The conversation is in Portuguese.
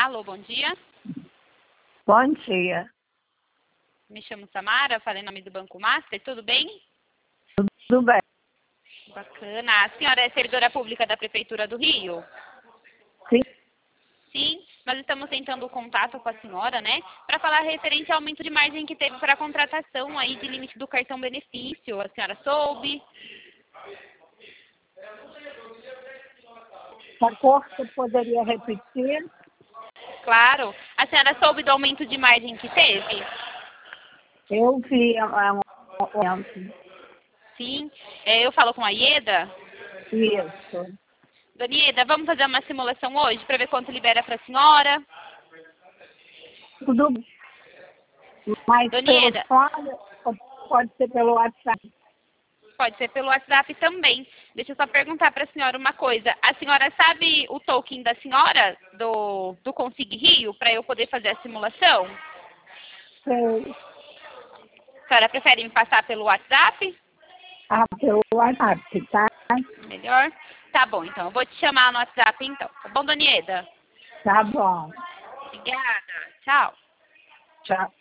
Alô, bom dia. Bom dia. Me chamo Samara, falei em nome do Banco Master, tudo bem? Tudo bem? Bacana. A senhora é servidora pública da Prefeitura do Rio? Sim. Sim, nós estamos tentando contato com a senhora, né? Para falar referente ao aumento de margem que teve para a contratação aí de limite do cartão benefício. A senhora soube? A cor você poderia repetir? Claro. A senhora soube do aumento de margem que teve? Eu vi um aumento. Sim. Eu falo com a Ieda. Isso. Dona Ieda, vamos fazer uma simulação hoje para ver quanto libera para a senhora? Tudo mais Dona pelo Ieda, fone ou pode ser pelo WhatsApp? pode ser pelo WhatsApp também. Deixa eu só perguntar para a senhora uma coisa. A senhora sabe o token da senhora do Consig Rio para eu poder fazer a simulação? Sei. A senhora prefere me passar pelo WhatsApp? Pelo WhatsApp, tá? Melhor? Tá bom, então. Eu vou te chamar no WhatsApp, então. Tá bom, Dona Ieda? Tá bom. Obrigada. Tchau. Tchau.